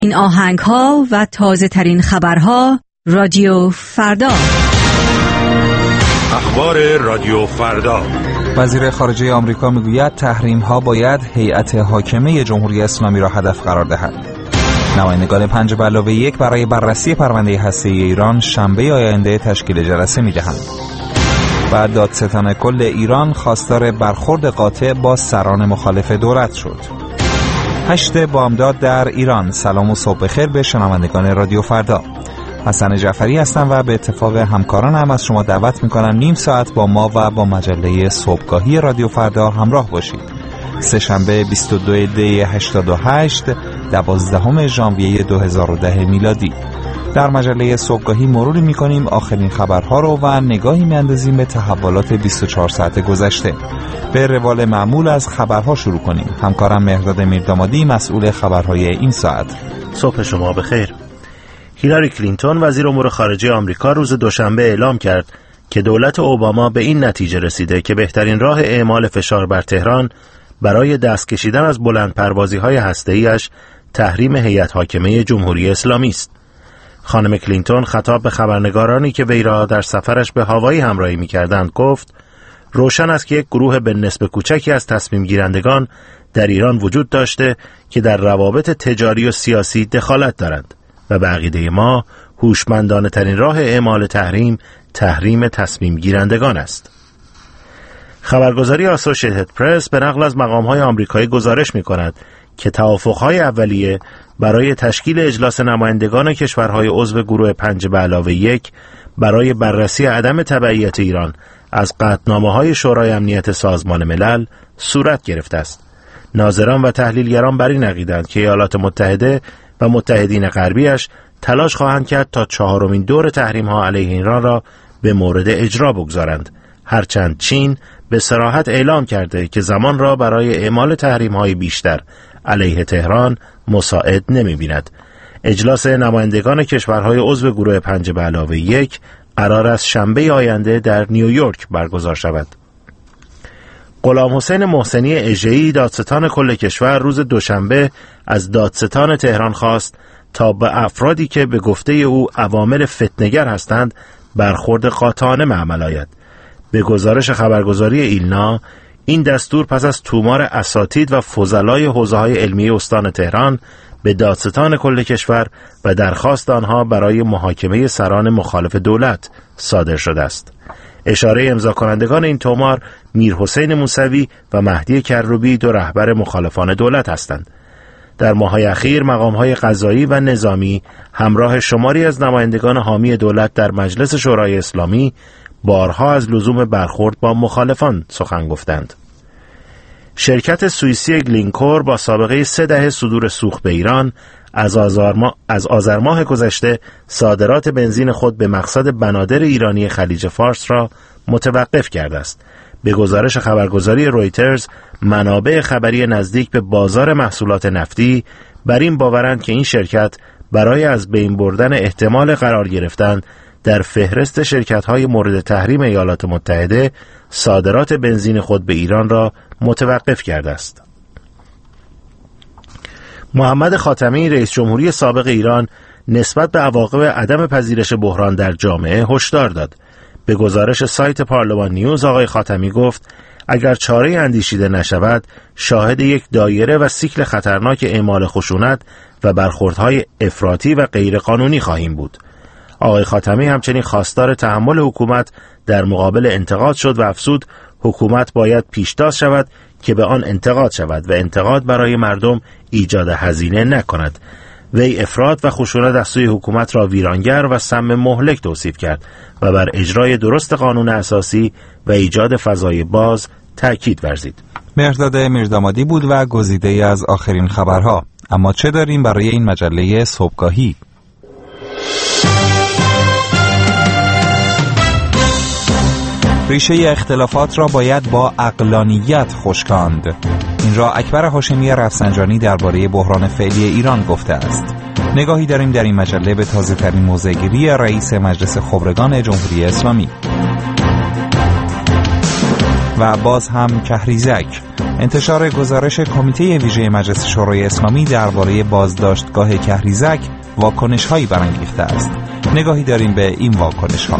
این آهنگ ها و تازه ترین خبرها رادیو فردا. اخبار رادیو فردا. وزیر خارجه آمریکا میگوید تحریم ها باید هیئت حاکمه جمهوری اسلامی را هدف قرار دهد. نمایندگان 5+1 برای بررسی پرونده هسته‌ای ایران شنبه آینده تشکیل جلسه می‌دهند. و دادستان کل ایران خواستار برخورد قاطع با سران مخالف دولت شد. 8 بامداد در ایران. سلام و صبح بخیر به شنوندگان رادیو فردا. حسن جعفری هستم و به اتفاق همکارانم از شما دعوت می‌کنم نیم ساعت با ما و با مجله صبحگاهی رادیو فردا همراه باشید. سه‌شنبه 22 دی 88 12 ژانویه 2010 میلادی. در مجله صبحگاهی مروری می‌کنیم آخرین خبرها رو و نگاهی می‌اندازیم به تحولات 24 ساعت گذشته. به روال معمول از خبرها شروع کنیم. همکارم مهرداد میردامادی مسئول خبرهای این ساعت. صبح شما بخیر. هیلاری کلینتون وزیر امور خارجه آمریکا روز دوشنبه اعلام کرد که دولت اوباما به این نتیجه رسیده که بهترین راه اعمال فشار بر تهران برای دست کشیدن از بلندپروازی‌های هسته‌ای‌اش تحریم هیئت حاکمه جمهوری اسلامی است. خانم کلینتون خطاب به خبرنگارانی که وی را در سفرش به هاوایی همراهی می‌کردند گفت: روشن است که یک گروه به نسبت کوچکی از تصمیم گیرندگان در ایران وجود داشته که در روابط تجاری و سیاسی دخالت دارند و به عقیده ما هوشمندانه ترین راه اعمال تحریم تصمیم گیرندگان است. خبرگزاری آسوشییتد پرس به نقل از مقام‌های آمریکایی گزارش می‌کند که توافق‌های اولیه برای تشکیل اجلاس نمایندگان کشورهای عضو گروه 5+1 برای بررسی عدم تبعیت ایران از قطعنامه‌های شورای امنیت سازمان ملل صورت گرفته است. ناظران و تحلیلگران بر این عقیده‌اند که ایالات متحده و متحدین غربیش تلاش خواهند کرد تا 4مین دور تحریم‌ها علیه ایران را به مورد اجرا بگذارند، هرچند چین به صراحت اعلام کرده که زمان را برای اعمال تحریم‌های بیشتر علیه تهران مساعد نمی‌بیند. اجلاس نمایندگان کشورهای عضو گروه 5+1 قرار است شنبه آینده در نیویورک برگزار شود. غلام حسین محسنی اژه‌ای دادستان کل کشور روز دوشنبه از دادستان تهران خواست تا به افرادی که به گفته او عوامل فتنه‌گر هستند برخورد قاطعانه معمل آید. به گزارش خبرگزاری ایلنا، این دستور پس از تومار اساتید و فضلای حوزه‌های علمی استان تهران به دادستان کل کشور و درخواست آنها برای محاکمه سران مخالف دولت صادر شده است. اشاره امضا کنندگان این تومار میرحسین موسوی و مهدی کروبی، دو رهبر مخالفان دولت هستند. در ماه‌های اخیر مقام‌های قضایی و نظامی همراه شماری از نمایندگان حامی دولت در مجلس شورای اسلامی بارها از لزوم برخورد با مخالفان سخن گفتند. شرکت سوئیسی گلینکور با سابقه 3 دهه صدور سوخت به ایران از آذر ماه گذشته صادرات بنزین خود به مقصد بنادر ایرانی خلیج فارس را متوقف کرده است. به گزارش خبرگزاری رویترز، منابع خبری نزدیک به بازار محصولات نفتی بر این باورند که این شرکت برای از بین بردن احتمال قرار گرفتن در فهرست شرکت‌های مورد تحریم ایالات متحده صادرات بنزین خود به ایران را متوقف کرده است. محمد خاتمی رئیس جمهوری سابق ایران نسبت به عواقب عدم پذیرش بحران در جامعه هشدار داد. به گزارش سایت پارلمان نیوز آقای خاتمی گفت اگر چاره اندیشیده نشود شاهد یک دایره و سیکل خطرناک اعمال خشونت و برخوردهای افراطی و غیرقانونی خواهیم بود. آقای خاتمی همچنین خواستار تحمل حکومت در مقابل انتقاد شد و افزود حکومت باید پیشتاز شود که به آن انتقاد شود و انتقاد برای مردم ایجاد هزینه نکند. وی افراط و خشونت از سوی حکومت را ویرانگر و سم مهلک توصیف کرد و بر اجرای درست قانون اساسی و ایجاد فضای باز تأکید ورزید. مهرداد میردامادی بود و گزیده از آخرین خبرها. اما چه داریم برای این مجله صبحگاهی؟ ریشه اختلافات را باید با عقلانیت خشکاند. این را اکبر هاشمی رفسنجانی درباره بحران فعلی ایران گفته است. نگاهی داریم در این مجله به تازه‌ترین موضع‌گیری رئیس مجلس خبرگان جمهوری اسلامی. و باز هم کهریزک. انتشار گزارش کمیته ویژه مجلس شورای اسلامی درباره بازداشتگاه کهریزک واکنش‌هایی برانگیخته است. نگاهی داریم به این واکنش‌ها.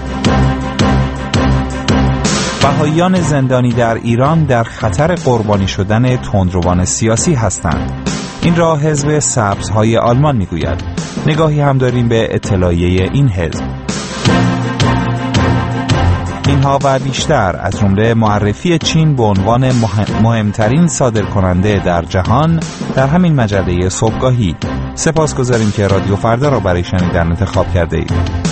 بهائیان زندانی در ایران در خطر قربانی شدن تندروان سیاسی هستند. این را حزب سبزهای آلمان میگوید. نگاهی هم داریم به اطلاعیه این حزب. اینها و بیشتر از جمله معرفی چین به عنوان مهمترین صادرکننده در جهان در همین مجله صبحگاهی. سپاسگزاریم که رادیو فردا را برای شنیدن انتخاب کرده اید.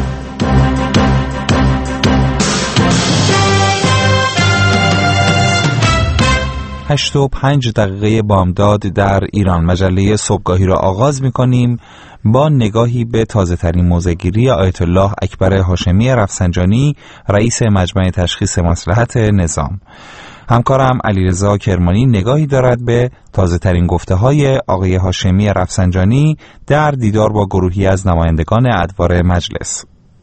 8:05 بامداد در ایران. مجله صبحگاهی را آغاز می‌کنیم با نگاهی به تازه‌ترین موضع‌گیری آیت الله اکبر هاشمی رفسنجانی، رئیس مجمع تشخیص مصلحت نظام. همکارم علیرضا کرمانی نگاهی دارد به تازه‌ترین گفته‌های آقای هاشمی رفسنجانی در دیدار با گروهی از نمایندگان ادوار مجلس.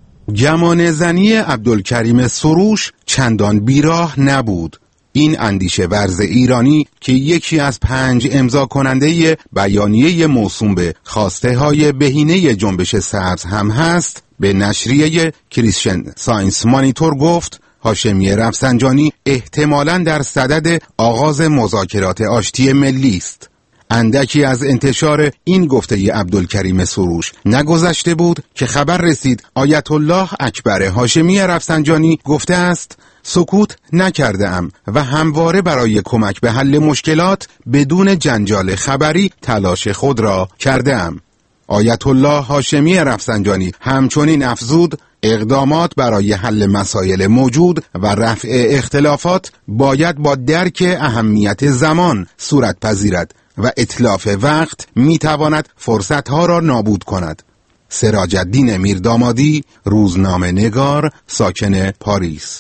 گمان زنی عبدالکریم سروش چندان بیراه نبود. این اندیشه ورز ایرانی که یکی از 5 امضا کننده بیانیه موسوم به خواسته های بهینه جنبش سبز هم هست، به نشریه کریستین ساینس مانیتور گفت هاشمی رفسنجانی احتمالاً در صدد آغاز مذاکرات آشتی ملی است. اندکی از انتشار این گفته عبدالکریم سروش نگذشته بود که خبر رسید آیت الله اکبر هاشمی رفسنجانی گفته است سکوت نکرده‌ام و همواره برای کمک به حل مشکلات بدون جنجال خبری تلاش خود را کرده‌ام. آیت الله هاشمی رفسنجانی همچنین افزود اقدامات برای حل مسائل موجود و رفع اختلافات باید با درک اهمیت زمان صورت پذیرد و اتلاف وقت میتواند فرصتها را نابود کند. سراج‌الدین میردامادی، روزنامه نگار، ساکن پاریس.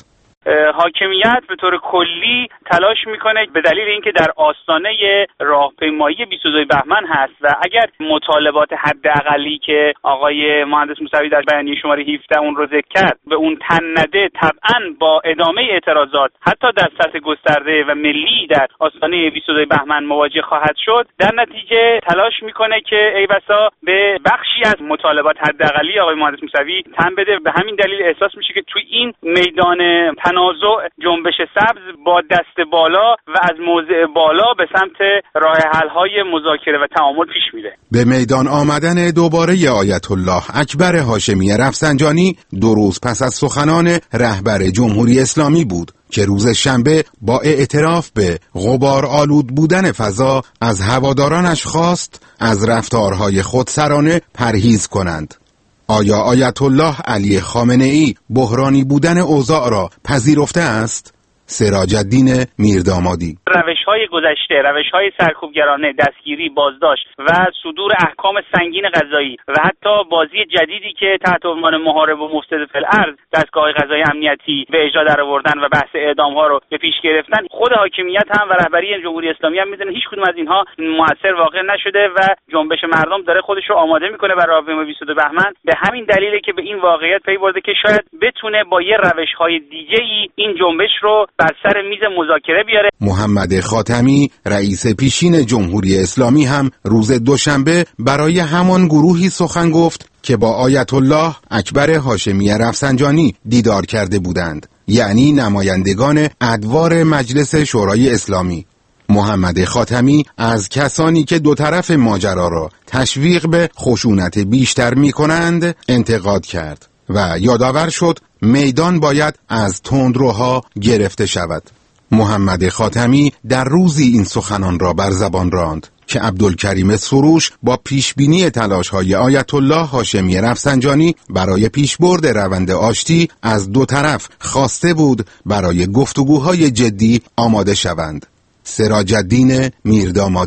حاکمیت به طور کلی تلاش میکنه به دلیل اینکه در آستانه راهپیمایی 22 بهمن هست و اگر مطالبات حداقلی که آقای مهندس موسوی در بیانیه شماره 17 اون رو ذکر کرد به اون تن نده، طبعا با ادامه اعتراضات حتی در سطح گسترده و ملی در آستانه 22 بهمن مواجه خواهد شد. در نتیجه تلاش میکنه که ای بسا به بخشی از مطالبات حداقلی آقای مهندس موسوی تن بده. به همین دلیل احساس میشه که توی این میدان تنازع جنبش سبز با دست بالا و از موضع بالا به سمت راه حل‌های مذاکره و تعامل پیش میره. به میدان آمدن دوباره آیت الله اکبر هاشمی رفسنجانی 2 روز پس از سخنان رهبر جمهوری اسلامی بود که روز شنبه با اعتراف به غبار آلود بودن فضا از هوادارانش خواست از رفتارهای خودسرانه پرهیز کنند. آیا آیت الله علی خامنه‌ای بحرانی بودن اوضاع را پذیرفته است؟ سراج‌الدین میردامادی: روش‌های گذشته، روش‌های سرکوبگرانه، دستگیری، بازداشت و صدور احکام سنگین قضایی و حتی بازی جدیدی که تحت عنوان محارب و مفسد فی الارض دستگاه قضایی امنیتی به اجرا درآوردن و بحث اعدام‌ها رو به پیش گرفتن، خود حاکمیت هم و رهبری جمهوری اسلامی هم می‌دونن هیچ کدوم از اینها موثر واقع نشده و جنبش مردم داره خودش رو آماده می‌کنه برای راهپیمایی 22 بهمن. به همین دلیله که به این واقعیت پی برده که شاید بتونه با یه روش‌های دیگه‌ای این جنبش رو بر سر میز مذاکره بیاره. محمد خاتمی، رئیس پیشین جمهوری اسلامی، هم روز دوشنبه برای همان گروهی سخن گفت که با آیت الله اکبر هاشمی رفسنجانی دیدار کرده بودند، یعنی نمایندگان ادوار مجلس شورای اسلامی. محمد خاتمی از کسانی که دو طرف ماجرا را تشویق به خشونت بیشتر می کنند انتقاد کرد و یادآور شد میدان باید از تندروها گرفته شود. محمد خاتمی در روزی این سخنان را بر زبان راند که عبدالکریم سروش با پیشبینی تلاش‌های آیت الله هاشمی رفسنجانی برای پیشبرد روند آشتی از دو طرف خواسته بود برای گفتگوهای جدی آماده شوند. سراج‌الدین میردامادی: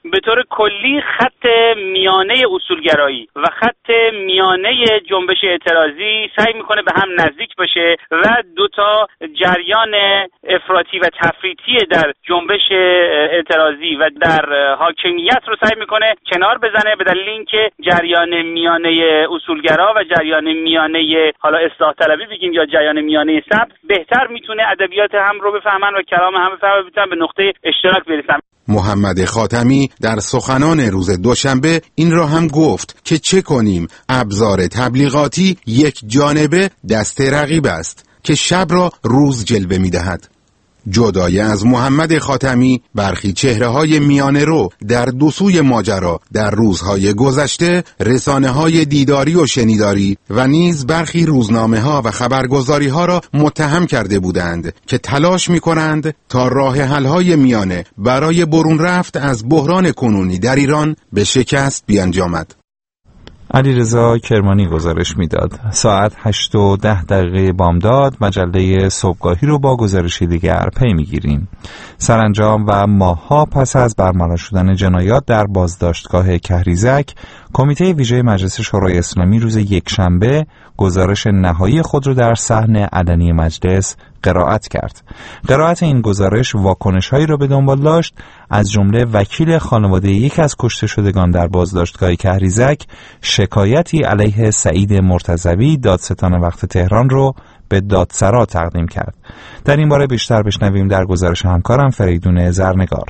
به طور کلی خط میانه اصولگرایی و خط میانه جنبش اعتراضی سعی میکنه به هم نزدیک باشه و دوتا جریان افراطی و تفریطی در جنبش اعتراضی و در حاکمیت رو سعی میکنه کنار بزنه، به دلیل اینکه جریان میانه اصولگرا و جریان میانه حالا اصلاح طلبی بگیم یا جریان میانه سبز بهتر میتونه ادبیات هم رو بفهمن و کلام هم بفهمن، بتونن به نقطه اشتراک برسن. محمد خاتمی در سخنان روز دوشنبه این را هم گفت که چه کنیم ابزار تبلیغاتی یک جانبه دست رقیب است که شب را روز جلوه می‌دهد. جدای از محمد خاتمی برخی چهره‌های میانه رو در دو سوی ماجرا در روزهای گذشته رسانه‌های دیداری و شنیداری و نیز برخی روزنامه‌ها و خبرگزاری‌ها را متهم کرده بودند که تلاش می‌کنند تا راه حل‌های میانه برای برون رفت از بحران کنونی در ایران به شکست بیانجامد. علیرضا کرمانی گزارش میداد. ساعت 8:10 بامداد مجله صبحگاهی رو با گزارشی دیگر پی میگیریم. سرانجام و ماه‌ها پس از برملا شدن جنایات در بازداشتگاه کهریزک، کمیته ویژه مجلس شورای اسلامی روز یکشنبه گزارش نهایی خود را در صحن علنی مجلس قرائت کرد. قرائت این گزارش واکنش‌هایی را به دنبال داشت، از جمله وکیل خانواده یک از کشته شدگان در بازداشتگاه کهریزک شکایتی علیه سعید مرتضوی دادستان وقت تهران رو به دادسرا تقدیم کرد. در این باره بیشتر بشنویم در گزارش همکارم فریدون زرنگار.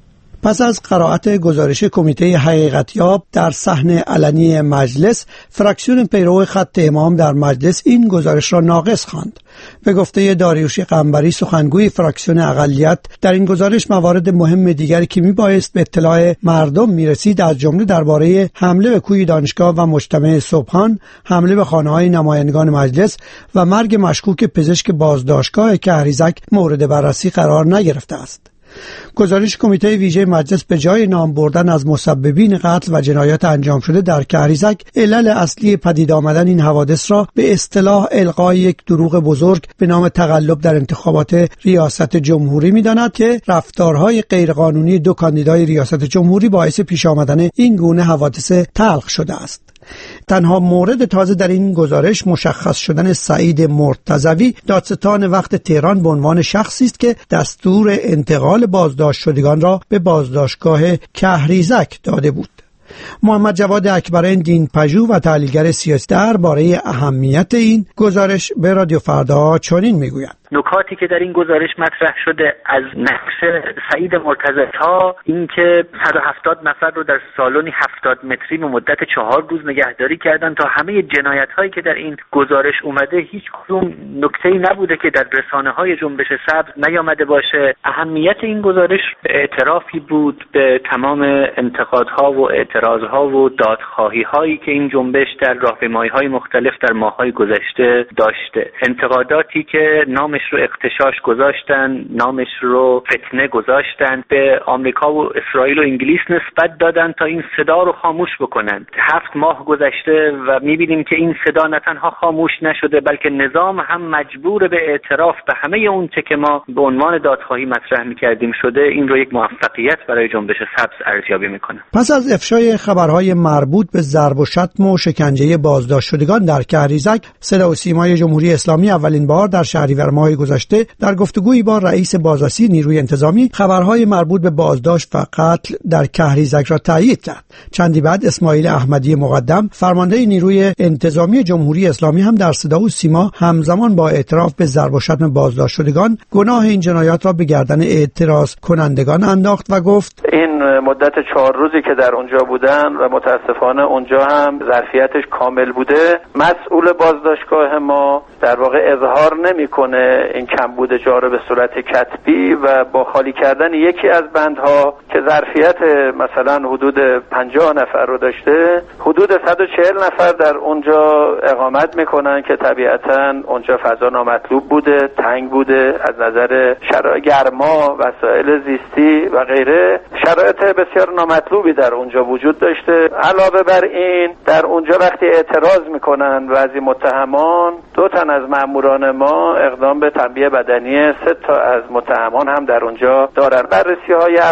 پس از قرائت گزارش کمیته حقیقتیاب در صحن علنی مجلس، فراکسیون پیرو خط امام در مجلس این گزارش را ناقص خواند. به گفته داریوش قنبری سخنگوی فراکسیون اقلیت، در این گزارش موارد مهم دیگری که میبایست به اطلاع مردم میرسید از جمله درباره حمله به کوی دانشگاه و مجتمع صبحان، حمله به خانه‌های نمایندگان مجلس و مرگ مشکوک پزشک بازداشتگاه کهریزک مورد بررسی قرار نگرفته است. گزارش کمیته ویژه مجلس به جای نام بردن از مسببین قتل و جنایات انجام شده در کهریزک، علل اصلی پدید آمدن این حوادث را به اصطلاح القای یک دروغ بزرگ به نام تقلب در انتخابات ریاست جمهوری می‌داند که رفتارهای غیرقانونی دو کاندیدای ریاست جمهوری باعث پیش آمدن این گونه حوادث تلخ شده است. تنها مورد تازه در این گزارش مشخص شدن سعید مرتضوی دادستان وقت تهران به عنوان شخصی است که دستور انتقال بازداشت شدگان را به بازداشتگاه کهریزک داده بود. محمد جواد اکبرین دینپژوه و تحلیلگر سیاسی درباره اهمیت این گزارش به رادیو فردا چنین میگوید: نکاتی که در این گزارش مطرح شده از نقش سعید مرتضوی تا اینکه 170 نفر رو در سالنی 70 متری به مدت 4 روز نگهداری کردن تا همه جنایت‌هایی که در این گزارش اومده، هیچ کدوم نکته‌ای نبوده که در رسانه‌های جنبش سبز نیامده باشه. اهمیت این گزارش اعترافی بود به تمام انتقادها و اعتراضها و دادخواهی‌هایی که این جنبش در راهپیمایی‌های مختلف در ماه‌های گذشته داشته. انتقاداتی که نامش رو اغتشاش گذاشتن، نامش رو فتنه گذاشتن، به آمریکا و اسرائیل و انگلیس نسبت دادن تا این صدا رو خاموش بکنن. 7 ماه گذشته و می‌بینیم که این صدا نه تنها خاموش نشده، بلکه نظام هم مجبور به اعتراف به همه اون چه که ما به عنوان دادخواهی مطرح می‌کردیم شده. این رو یک موفقیت برای جنبش سبز ارزیابی می‌کنه. پس از افشای خبرهای مربوط به ضرب و شتم و شکنجه بازداشت شدگان در کهریزک، صدا و سیمای جمهوری اسلامی اولین بار در شهریور ماه گذشته در گفتگویی با رئیس بازرسی نیروی انتظامی خبرهای مربوط به بازداشت و قتل در کهریزک را تایید کرد. چندی بعد اسماعیل احمدی مقدم، فرمانده نیروی انتظامی جمهوری اسلامی، هم در صدا و سیما همزمان با اعتراف به ضرب و شتم بازداشت شدگان گناه این جنایات را به گردن اعتراض کنندگان انداخت و گفت: این مدت 4 روزی که در اونجا بودن و متاسفانه اونجا هم ظرفیتش کامل بوده، مسئول بازداشتگاه ما در واقع اظهار نمیکنه این کمبود جا رو به صورت کتبی و با خالی کردن یکی از بندها که ظرفیت مثلا حدود 50 نفر رو داشته، حدود 140 نفر در اونجا اقامت میکنن که طبیعتا اونجا فضا نامطلوب بوده، تنگ بوده، از نظر شرایط گرما، وسایل زیستی و غیره شرایط بسیار نامطلوبی در اونجا وجود داشته. علاوه بر این در اونجا وقتی اعتراض میکنن بعضی متهمان، 2 تن از ماموران ما اقدام به تنبیه بدنی 3 تا از متهمان هم در اونجا دارن. بررسی های اولیه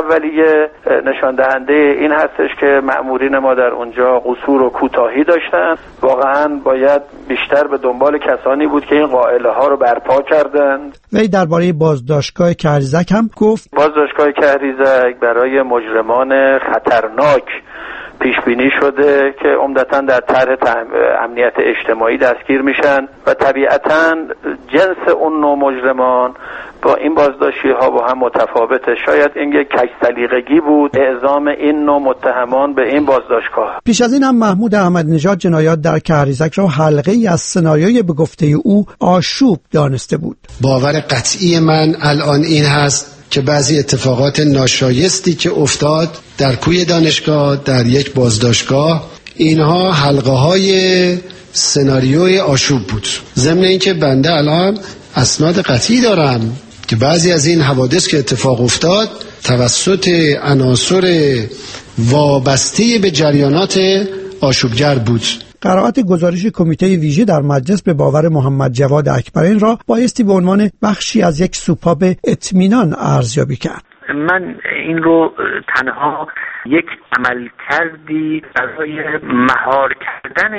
نشان دهنده این هستش که مأمورین ما در اونجا قصور و کوتاهی داشتن. واقعا باید بیشتر به دنبال کسانی بود که این قائله ها رو برپا کردند. وی درباره بازداشتگاه کهریزک هم گفت بازداشتگاه کهریزک برای مجرمان خطرناک پیش بینی شده که عمدتاً در طرح امنیت اجتماعی دستگیر میشن و طبیعتاً جنس اون نوع مجرمان با این بازداشتی ها با هم متفاوته. شاید این یک کج سلیقگی بود اعزام این نوع متهمان به این بازداشتگاه. پیش از این هم محمود احمد نژاد جنایات در کهریزک را حلقه‌ای از سناریوی به گفته او آشوب دانسته بود. باور قطعی من الان این هست که بعضی اتفاقات ناشایستی که افتاد در کوی دانشگاه در یک بازداشتگاه اینها حلقه های سناریوی آشوب بود. ضمن اینکه بنده الان اسناد قطعی دارم که بعضی از این حوادث که اتفاق افتاد توسط عناصر وابسته به جریانات آشوبگر بود. قرائت گزارش کمیته ویژه در مجلس به باور محمد جواد اکبرین را بایستی به عنوان بخشی از یک سوپاپ اطمینان ارزیابی کرد. من این رو تنها یک عمل کردی برای مهار کردن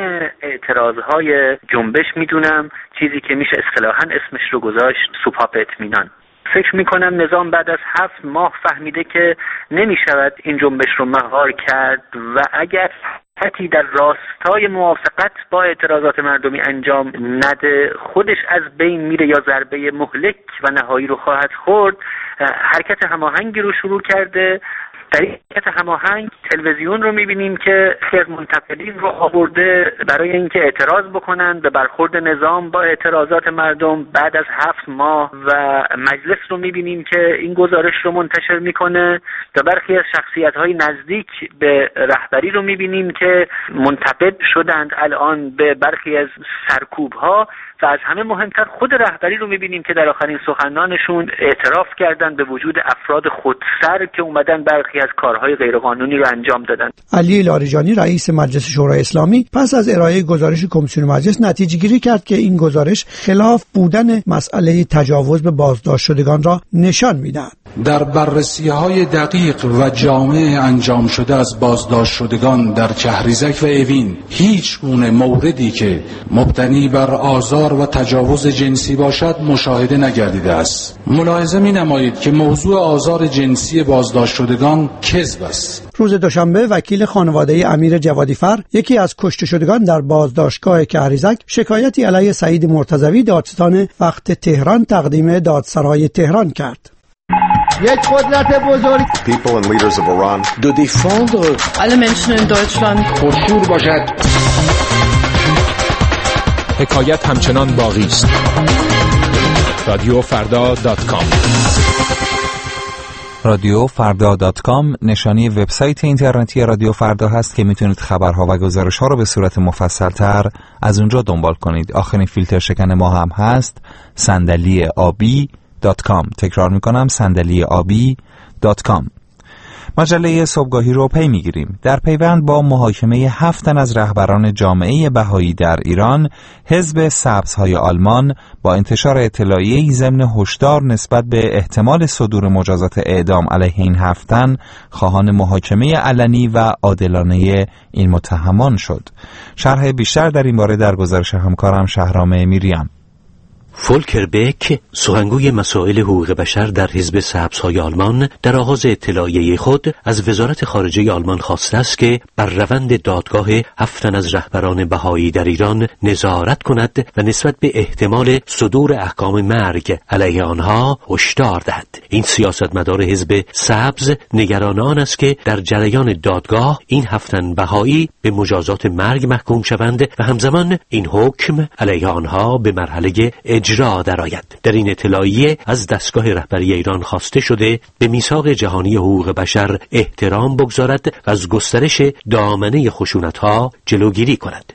اعتراضهای جنبش میدونم، چیزی که میشه اصطلاحاً اسمش رو گذاشت سوپاپ اطمینان. فکر میکنم نظام بعد از 7 ماه فهمیده که نمیشود این جنبش رو مهار کرد و اگر حتی در راستای موافقت با اعتراضات مردمی انجام نده خودش از بین میره یا ضربه مهلک و نهایی رو خواهد خورد. حرکت هماهنگی رو شروع کرده. در این حرکت هماهنگ تلویزیون رو میبینیم که خیلی منتقدین رو آورده برای اینکه اعتراض بکنن به برخورد نظام با اعتراضات مردم بعد از 7 ماه و مجلس رو میبینیم که این گزارش رو منتشر میکنه و برخی از شخصیت‌های نزدیک به رهبری رو میبینیم که منتقد شدند الان به برخی از سرکوب‌ها و از همه مهمتر خود رهبری رو میبینیم که در آخرین سخنانشون اعتراف کردن به وجود افراد خودسر که اومدن برخی از کارهای غیرقانونی رو انجام دادن. علی لاریجانی رئیس مجلس شورای اسلامی پس از ارائه گزارش کمیسیون مجلس نتیجه گیری کرد که این گزارش خلاف بودن مسئله تجاوز به بازداشت شدگان را نشان می‌دهد. در بررسی‌های دقیق و جامع انجام شده از بازداشت شدگان در کهریزک و اوین هیچ گونه موردی که مبتنی بر آزار و تجاوز جنسی باشد مشاهده نگردیده است. ملاحظه می‌نمایید که موضوع آزار جنسی بازداشت شدگان کذب است. روز دوشنبه وکیل خانواده امیر جوادیفر، یکی از کشته شدگان در بازداشتگاه کهریزک، شکایتی علیه سعید مرتضوی دادستان وقت تهران تقدیم دادسرای تهران کرد. یک قدرت بزرگ People and leaders of Iran de défendre alle Menschen in Deutschland خشوع باشد. حکایت همچنان باقی است. رادیوفردا.com رادیوفردا.com نشانی وبسایت اینترنتی رادیو فردا هست که میتونید خبرها و گزارش‌ها رو به صورت مفصل‌تر از اونجا دنبال کنید. آخرین فیلتر شکن ما هم هست صندلی‌آبی.com. تکرار میکنم صندلی‌آبی.com. مجله صبحگاهی رو پی میگیریم. در پیوند با محاکمه 7 تن از رهبران جامعه بهایی در ایران، حزب سبزهای آلمان با انتشار اطلاعیه‌ای ضمن هشدار نسبت به احتمال صدور مجازات اعدام علیه این 7 تن خواهان محاکمه علنی و عادلانه این متهمان شد. شرح بیشتر در این باره در گزارش همکارم شهرام میریان. فولکر بک، سخنگوی مسائل حقوق بشر در حزب سبزهای آلمان، در آغاز اطلاعیه خود از وزارت خارجه آلمان خواسته است که بر روند دادگاه 7 تن از رهبران بهایی در ایران نظارت کند و نسبت به احتمال صدور احکام مرگ علیه آنها هشدار دهد. این سیاستمدار حزب سبز نگران آن است که در جریان دادگاه این 7 تن بهایی به مجازات مرگ محکوم شوند و همزمان این حکم علیه آنها به مرحله اجرا درآید. در این اطلاعیه از دستگاه رهبری ایران خواسته شده به میثاق جهانی حقوق بشر احترام بگذارد و از گسترش دامنه خشونت‌ها جلوگیری کند.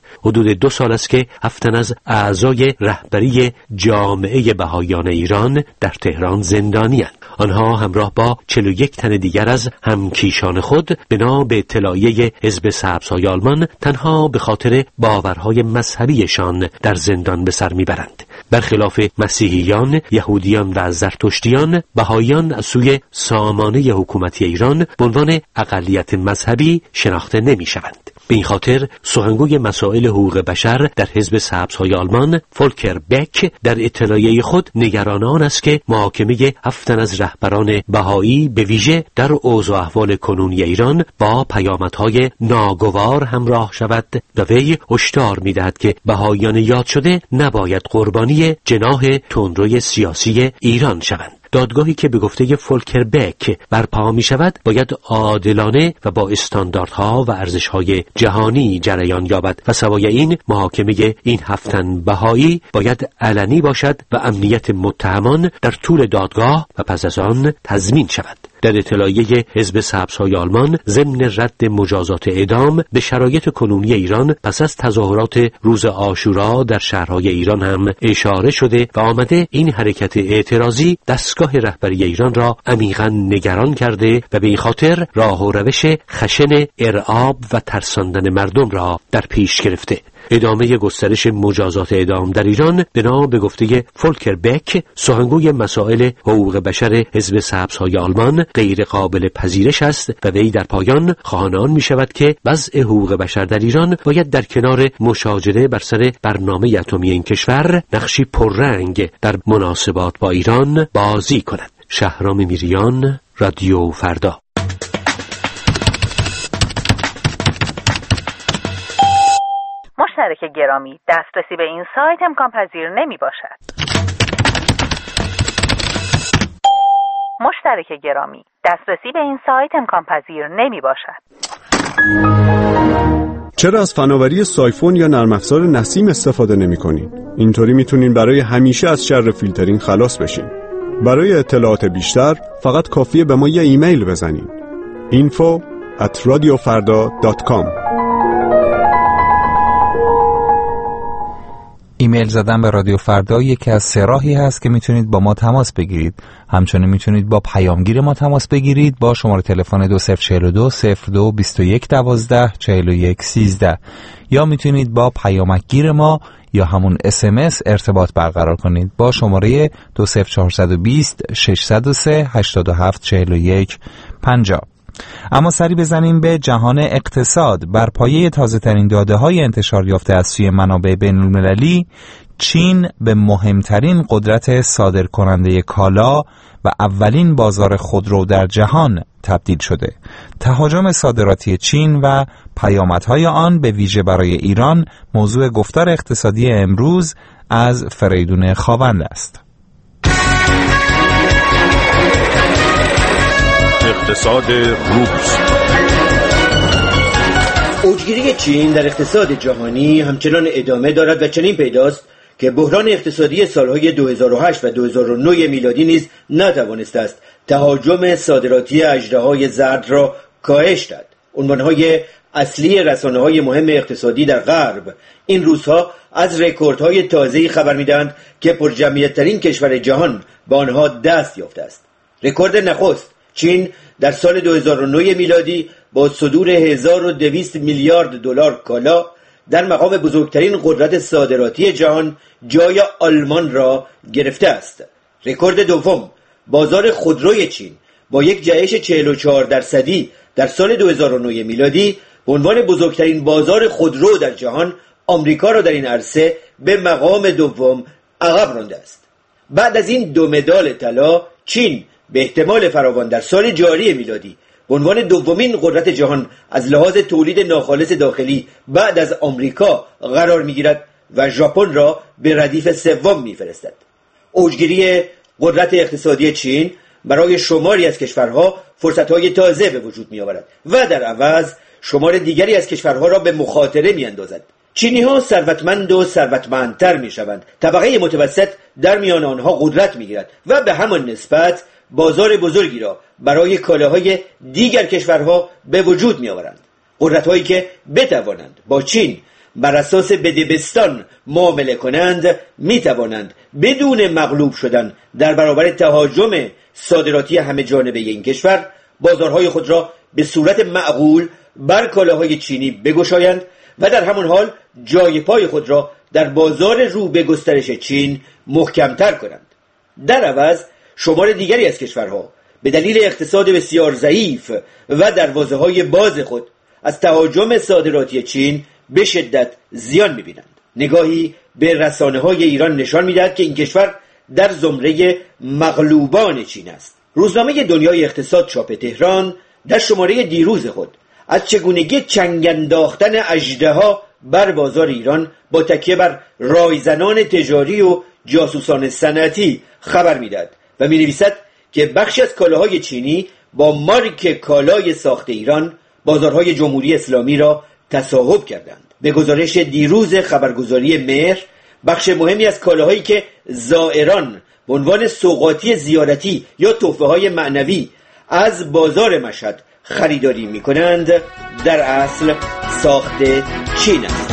حدود 2 سال است که 7 تن از اعضای رهبری جامعه بهائیان ایران در تهران زندانی‌اند. آنها همراه با 41 تن دیگر از همکیشان خود بنا به اطلاعیه حزب سبزهای آلمان تنها به خاطر باورهای مذهبیشان در زندان به سر میبرند. برخلاف مسیحیان، یهودیان و زرتشتیان، بهائیان از سوی سامانه حکومتی ایران به عنوان اقلیت مذهبی شناخته نمی‌شوند. به این خاطر سخنگوی مسائل حقوق بشر در حزب سبزهای آلمان فولکر بک در اطلاعیه خود نگران آن است که محاکمه 7 تن از رهبران بهایی به ویژه در اوضاع احوال کنونی ایران با پیامدهای ناگوار همراه شود و وی هشدار می‌دهد که بهاییان یاد شده نباید قربانی جناح تندروی سیاسی ایران شوند. دادگاهی که به گفته فولکر بک برپا می شود باید عادلانه و با استانداردها و ارزش‌های جهانی جریان یابد و سوای این محاکمه این 7 تن بهایی باید علنی باشد و امنیت متهمان در طول دادگاه و پس از آن تضمین شود. در اطلاعیه حزب سبزهای آلمان ضمن رد مجازات اعدام به شرایط کنونی ایران پس از تظاهرات روز عاشورا در شهرهای ایران هم اشاره شده و آمده این حرکت اعتراضی دستگاه رهبری ایران را عمیقاً نگران کرده و به این خاطر راه و روش خشن ارعاب و ترساندن مردم را در پیش گرفته. ادامه گسترش مجازات اعدام در ایران بنا به گفته فولکر بک سخنگوی مسائل حقوق بشر حزب سبزهای آلمان غیر قابل پذیرش است و وی در پایان خواهان آن می شود که وضع حقوق بشر در ایران باید در کنار مشاجره بر سر برنامه اتمی این کشور نقشی پررنگ در مناسبات با ایران بازی کند. شهرام میریان، رادیو فردا. مشترک گرامی، دسترسی به این سایت امکان پذیر نمی باشد. مشترک گرامی، دسترسی به این سایت امکان پذیر نمی باشد. چرا از فناوری سایفون یا نرم افزار نسیم استفاده نمی کنین؟ اینطوری میتونین برای همیشه از شر فیلترینگ خلاص بشین. برای اطلاعات بیشتر فقط کافیه به ما یه ایمیل بزنین. info@radiofarda.com. ایمیل زدن به رادیو فردا یکی از 3 راهی هست که میتونید با ما تماس بگیرید. همچنین میتونید با پیامگیر ما تماس بگیرید با شماره تلفن 2042 02 21 12 41 13 یا میتونید با پیامکگیر ما یا همون SMS ارتباط برقرار کنید با شماره 20420 603 87 41 50. اما سری بزنیم به جهان اقتصاد. بر پایه تازه ترین داده های انتشار یافته از سوی منابع بین المللی، چین به مهمترین قدرت صادرکننده کالا و اولین بازار خودرو در جهان تبدیل شده. تهاجم صادراتی چین و پیامدهای آن به ویژه برای ایران موضوع گفتار اقتصادی امروز از فریدون خاوند است. اقتصاد روز. اوجگیری چین در اقتصاد جهانی همچنان ادامه دارد و چنین پیداست که بحران اقتصادی سالهای 2008 و 2009 میلادی نیز نتوانسته است تهاجم صادراتی اژدهای زرد را کاهش داد. عنوانهای اصلی رسانه‌های مهم اقتصادی در غرب این روزها از رکوردهای تازه‌ای خبر می‌دهند که پرجمعیت‌ترین کشور جهان به آنها دست یافته است. رکورد نخست، چین در سال 2009 میلادی با صدور 1200 میلیارد دلار کالا در مقام بزرگترین قدرت صادراتی جهان جای آلمان را گرفته است. رکورد دوم، بازار خودروی چین با یک جهش 44% در سال 2009 میلادی به عنوان بزرگترین بازار خودرو در جهان آمریکا را در این عرصه به مقام دوم عقب رانده است. بعد از این 2 مدال طلا، چین به احتمال فراوان در سال جاری میلادی به عنوان دومین قدرت جهان از لحاظ تولید ناخالص داخلی بعد از آمریکا قرار میگیرد و ژاپن را به ردیف سوم میفرستد. اوجگیری قدرت اقتصادی چین برای شماری از کشورها فرصت‌های تازه به وجود می‌آورد و در عوض شمار دیگری از کشورها را به مخاطره می‌اندازد. چینی‌ها ثروتمند و ثروتمندتر می‌شوند، طبقه متوسط در میان آنها قدرت می‌گیرد و به همان نسبت بازار بزرگی را برای کالاهای دیگر کشورها به وجود می‌آورند. قدرت‌هایی که بتوانند با چین بر اساس بدبستان معامله کنند می توانند بدون مغلوب شدن در برابر تهاجم صادراتی همه جانبه این کشور بازارهای خود را به صورت معقول بر کالاهای چینی بگشایند و در همان حال جای پای خود را در بازار رو به گسترش چین محکمتر کنند. در عوض شمار دیگری از کشورها به دلیل اقتصاد بسیار ضعیف و دروازه‌های باز خود از تهاجم صادراتی چین به شدت زیان می‌بینند. نگاهی به رسانه‌های ایران نشان می‌دهد که این کشور در زمره مغلوبان چین است. روزنامه دنیای اقتصاد چاپ تهران در شماره دیروز خود از چگونگی چنگ انداختن اژدها بر بازار ایران با تکیه بر رایزنان تجاری و جاسوسان صنعتی خبر می‌دهد و می‌نویسد که بخشی از کالاهای چینی با مارک کالای ساخت ایران بازارهای جمهوری اسلامی را تصاحب کردند. به گزارش دیروز خبرگزاری مهر، بخش مهمی از کالاهایی که زائران به عنوان سوغاتی زیارتی یا تحفه‌های معنوی از بازار مشهد خریداری می‌کنند در اصل ساخت چین است.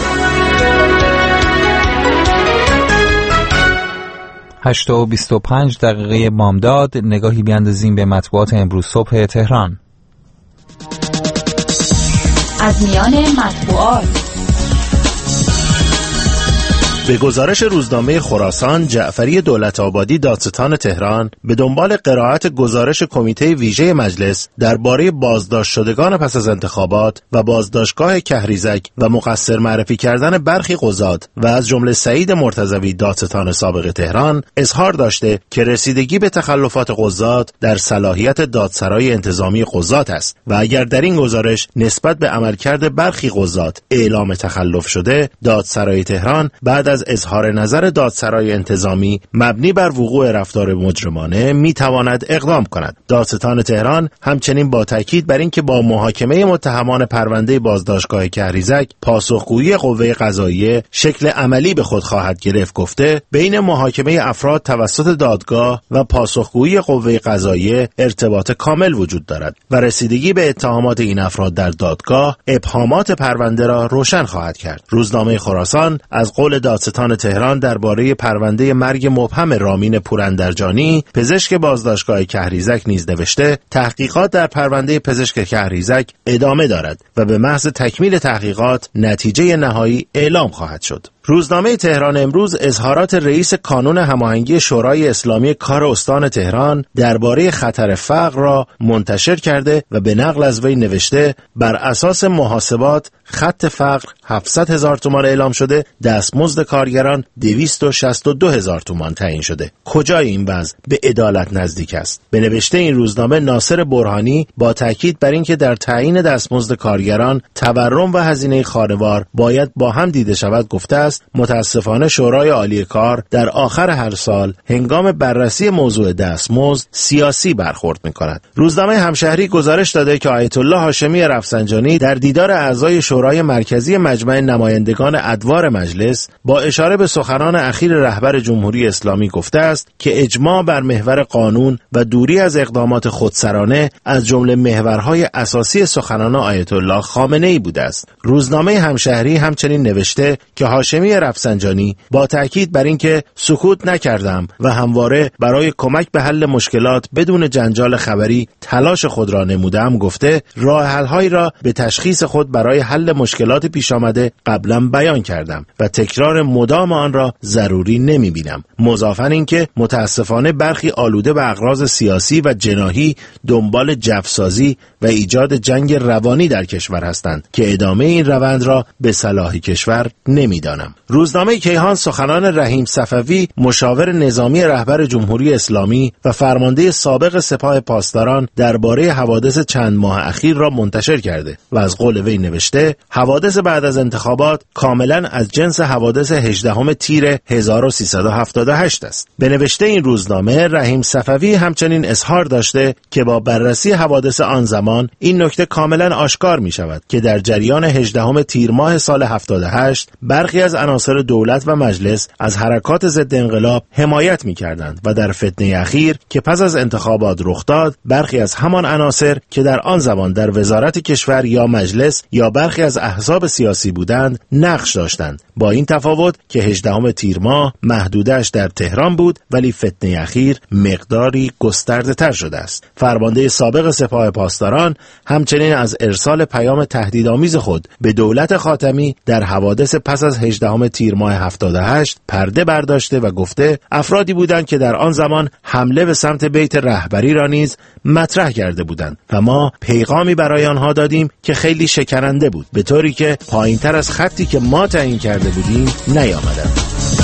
8:25 بامداد، نگاهی بیاندازیم به مطبوعات امروز صبح تهران. از میان مطبوعات به گزارش روزنامه خراسان، جعفری دولت‌آبادی دادستان تهران به دنبال قرائت گزارش کمیته ویژه مجلس درباره بازداشت شدگان پس از انتخابات و بازداشتگاه کهریزک و مقصر معرفی کردن برخی قضات و از جمله سعید مرتضوی دادستان سابق تهران اظهار داشته که رسیدگی به تخلفات قضات در صلاحیت دادسرای انتظامی قضات است و اگر در این گزارش نسبت به عملکرد برخی قضات اعلام تخلف شده، دادسرای تهران بعد از اظهار نظر دادسرای انتظامی مبنی بر وقوع رفتار مجرمانه میتواند اقدام کند. دادستان تهران همچنین با تاکید بر اینکه با محاکمه متهمان پرونده بازداشتگاه کهریزک پاسخگویی قوه قضاییه شکل عملی به خود خواهد گرفت گفته بین محاکمه افراد توسط دادگاه و پاسخگویی قوه قضاییه ارتباط کامل وجود دارد و رسیدگی به اتهامات این افراد در دادگاه ابهامات پرونده را روشن خواهد کرد. روزنامه خراسان از قول دادستان تهران درباره پرونده مرگ مبهم رامین پوراندرجانی پزشک بازداشتگاه کهریزک نیز نوشته تحقیقات در پرونده پزشک کهریزک ادامه دارد و به محض تکمیل تحقیقات نتیجه نهایی اعلام خواهد شد. روزنامه تهران امروز اظهارات رئیس کانون هماهنگی شورای اسلامی کار استان تهران درباره خطر فقر را منتشر کرده و به نقل از وی نوشته بر اساس محاسبات خط فقر 700,000 تومان اعلام شده، دستمزد کارگران 262,000 تومان تعیین شده. کجای این وضع به عدالت نزدیک است؟ به نوشته این روزنامه ناصر برهانی با تاکید بر اینکه در تعیین دستمزد کارگران تورم و هزینه خانوار باید با هم دیده شود گفته است متاسفانه شورای عالی کار در آخر هر سال هنگام بررسی موضوع دستمزد سیاسی برخورد می‌کند. روزنامه همشهری گزارش داده که آیت الله هاشمی رفسنجانی در دیدار اعضای شورای مرکزی مجمع نمایندگان ادوار مجلس با اشاره به سخنان اخیر رهبر جمهوری اسلامی گفته است که اجماع بر محور قانون و دوری از اقدامات خودسرانه از جمله محورهای اساسی سخنان آیت الله خامنه‌ای بوده است. روزنامه همشهری همچنین نوشته که هاشمی رفسنجانی با تاکید بر اینکه سکوت نکردم و همواره برای کمک به حل مشکلات بدون جنجال خبری تلاش خود را نمودم گفته راه حل‌هایی را به تشخیص خود برای حل مشکلات پیش آمده قبلا بیان کردم و تکرار مدام آن را ضروری نمی‌بینم. مضافاً اینکه متاسفانه برخی آلوده به اغراض سیاسی و جناحی دنبال جفسازی و ایجاد جنگ روانی در کشور هستند که ادامه این روند را به صلاح کشور نمی‌دانم. روزنامه کیهان سخنان رحیم صفوی مشاور نظامی رهبر جمهوری اسلامی و فرمانده سابق سپاه پاسداران درباره حوادث چند ماه اخیر را منتشر کرده و از قول وی نوشته حوادث بعد از انتخابات کاملا از جنس حوادث 18 تیر 1378 است. به نوشته این روزنامه رحیم صفوی همچنین اظهار داشته که با بررسی حوادث آن زمان این نکته کاملا آشکار می شود که در جریان 18 تیر ماه سال 78 برخی از عناصر دولت و مجلس از حرکات ضد انقلاب حمایت می‌کردند و در فتنه اخیر که پس از انتخابات رخ داد، برخی از همان عناصر که در آن زمان در وزارت کشور یا مجلس یا برخی از احزاب سیاسی بودند نقش داشتند، با این تفاوت که 18 تیر ماه محدودش در تهران بود ولی فتنه اخیر مقداری گسترده تر شده است. فرمانده سابق سپاه پاسداران همچنین از ارسال پیام تهدیدآمیز خود به دولت خاتمی در حوادث پس از 18 تیر ماه 78 پرده برداشته و گفته افرادی بودند که در آن زمان حمله به سمت بیت رهبری را نیز مطرح کرده بودند و ما پیغامی برای آنها دادیم که خیلی شکننده بود، به طوری که پایینتر از خطی که ما تعیین کرده بودیم نیامدند.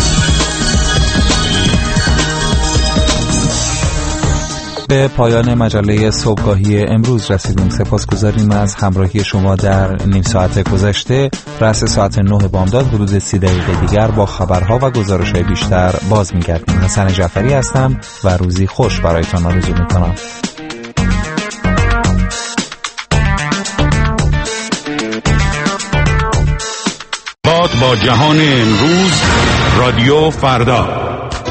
به پایان مجله صبحگاهی امروز رسیدیم. سپاسگزاریم از همراهی شما در نیم ساعت گذشته. رأس ساعت 9 بامداد حدود 30 دقیقه دیگر با خبرها و گزارش‌های بیشتر باز می‌گردیم. حسن جعفری هستم و روزی خوش برایتان آرزو می‌کنم. با جهان امروز رادیو فردا.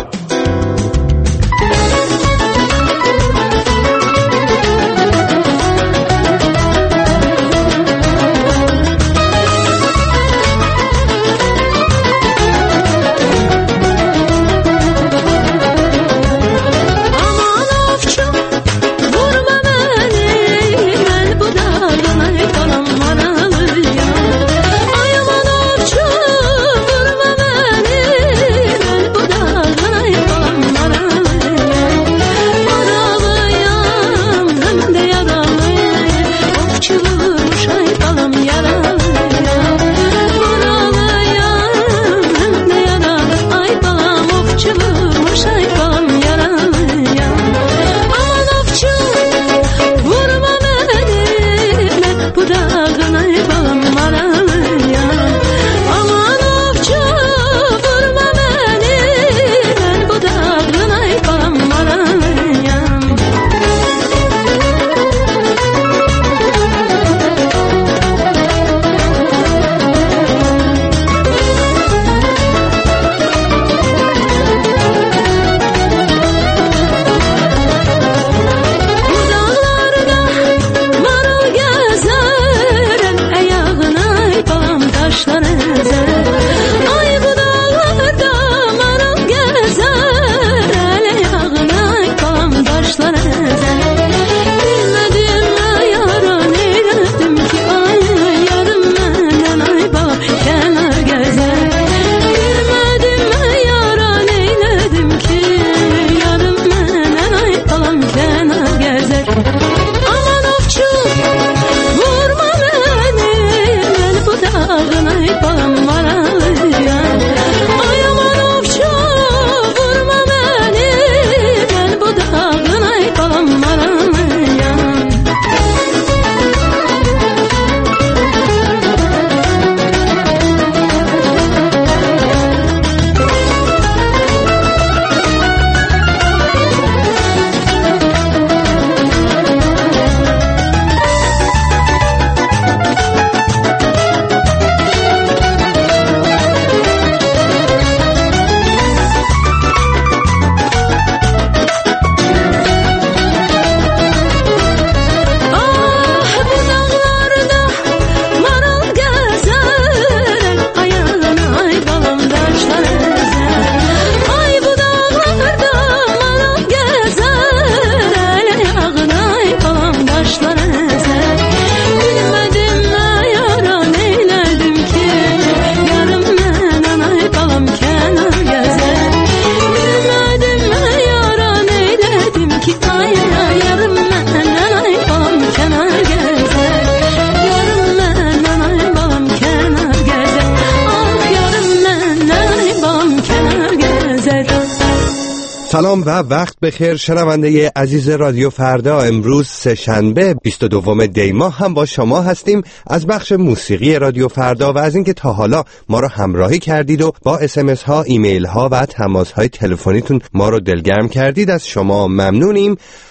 سلام و وقت بخیر شنونده عزیز رادیو فردا. امروز سه‌شنبه 22 دی ماه هم با شما هستیم از بخش موسیقی رادیو فردا و از اینکه تا حالا ما رو همراهی کردید و با SMS ها، ایمیل ها و تماس های تلفنیتون ما رو دلگرم کردید. از شما ممنونیم.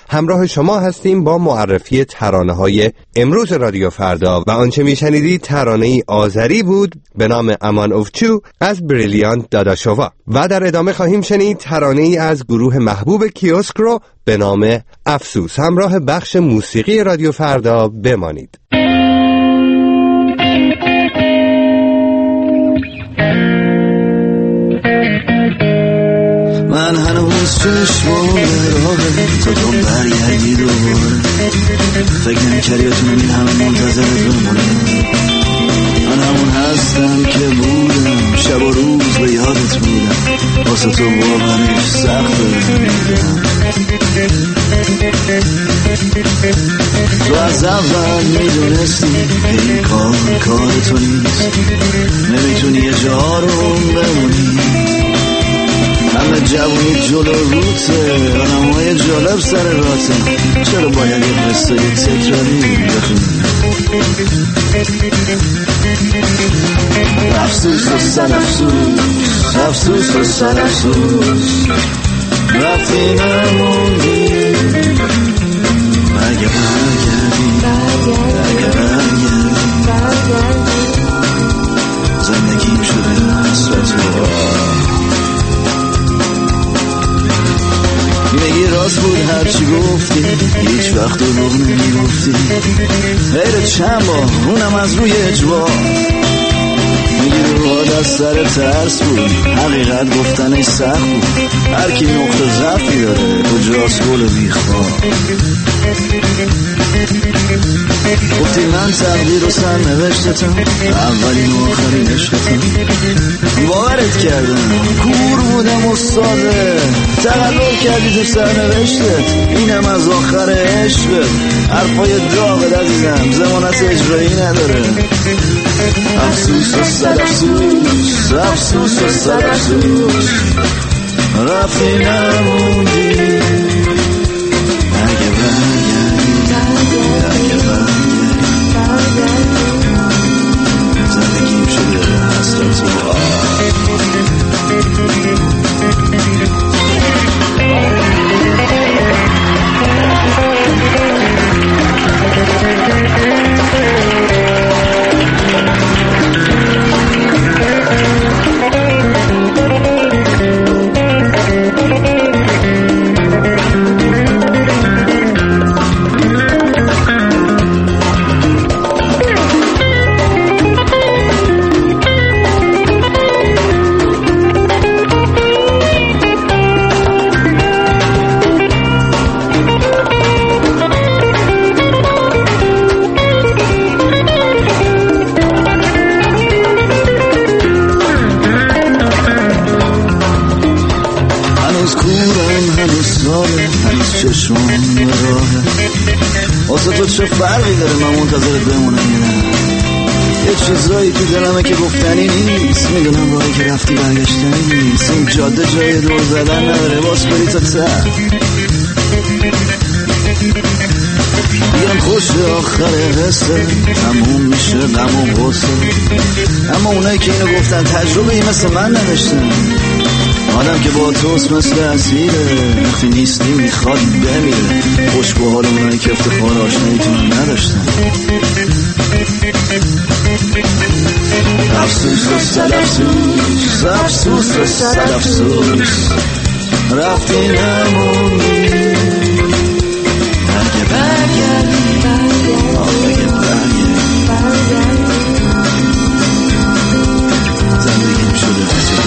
همراه شما هستیم با معرفی ترانه‌های امروز رادیو فردا و آنچه میشنیدید ترانه‌ای آذری بود به نام امان اوفچو از بریلیانت داداشووا و در ادامه خواهیم شنید ترانه‌ای از گروه محبوب کیوسک رو به نام افسوس. همراه بخش موسیقی رادیو فردا بمانید. من هنوز چشمام راهه تا تو برگردی دوباره، فکر نمی‌کردی بتونم این همه منتظرت بمونم. من همون هستم که بودم، شب و روز به یادت بودم، واسه تو باورش سخته میدونم. تو از اول میدونستی این کار تو نیست، نمیتونی یه جا رو بمونی. همه جوونی جلو روته، آدمای جالب سر راته، چرا باید یه قصه یه تکراری بخونی؟ افسوس و سر افسوس، افسوس و سر افسوس، رفتی نموندی. اگه برگردی، اگه برگردی، زندگیم شده حسرت و میگی راست بود هرچی گفتی، هیچ وقت دروغ نمیگفتی، غیر چند بار اونم از روی اجبار. میگی روحات از سر ترس بود، حقیقت گفتنش سخت بود، هر کی نقطه ضعفی داره کجاست گل بیخوار. گفتی من تقدیر و سرنوشتتم، اولین و آخرین عشقتم. باورت کردم، کور بودم و ساده، تقلب کردی تو سرنوشتت، اینم از آخر عشقت. حرفای داغت عزیزم ضمانت اجرایی نداره. افسوس و صد افسوس، افسوس و صد افسوس، رفتی نموندی. اگه برگردی، اگه برگردی، زندگیم شده حسرت و واسه تو چه فرقی داره من منتظرت بمونم یا نه؟ یه چیزایی تو دلمه که گفتنی نیست، میدونم راهی که رفتی برگشتنی نیست. این جاده جای دور زدن نداره، باز بری تا ته. بیان خوش آخر قصه، تموم میشه غم و غصه. اما اونایی که اینو گفتن تجربه ای مثل من نداشتن. آدم که با توست مثل اسیره، وقتی نیستی میخواد بمیره. خوش به حال اونایی که افتخار آشناییتون نداشتن. افسوس و صد افسوس، افسوس و صد افسوس، رفتی نموندی. اگه برگردی، اگه برگردی، زندگیم شده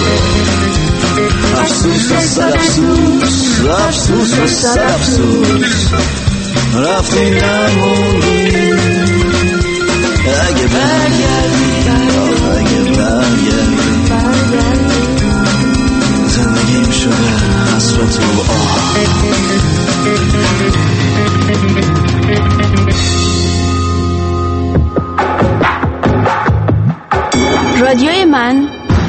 افسوس و صد افسوس، افسوس و صد افسوس، رفتی نموندی. اگه برگردی، اگه برگردی، زندگیم شده حسرت و آه. رادیوی من،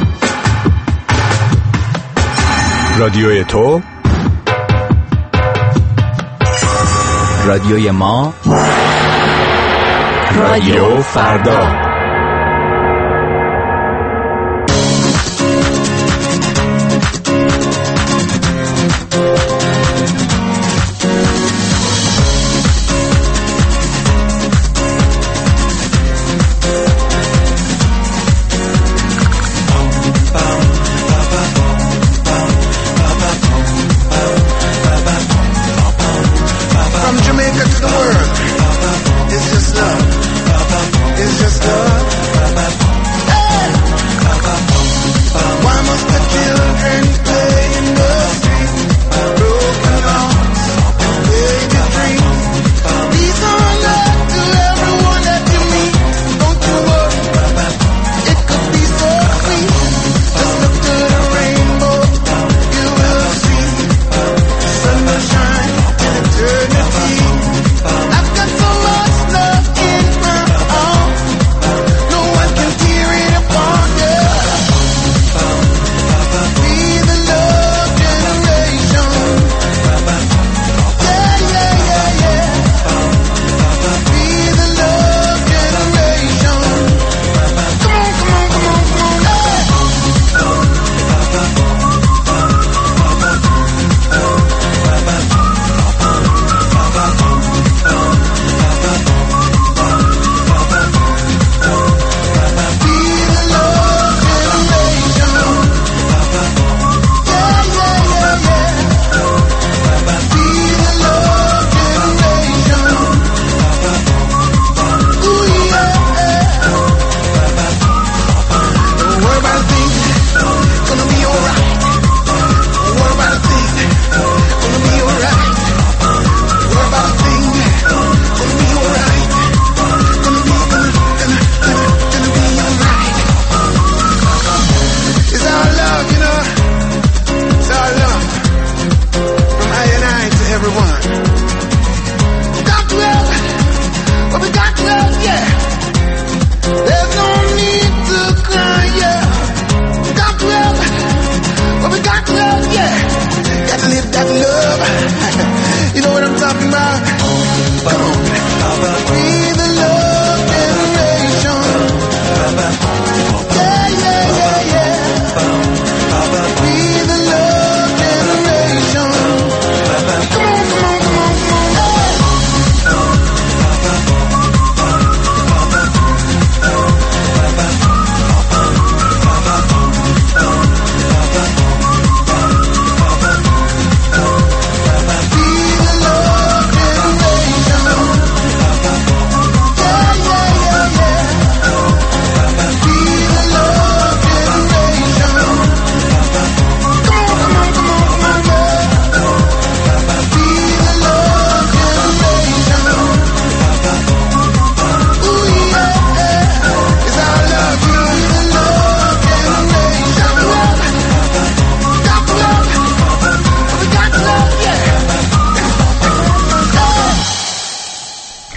رادیوی تو، رادیوی ما، رادیو فردا.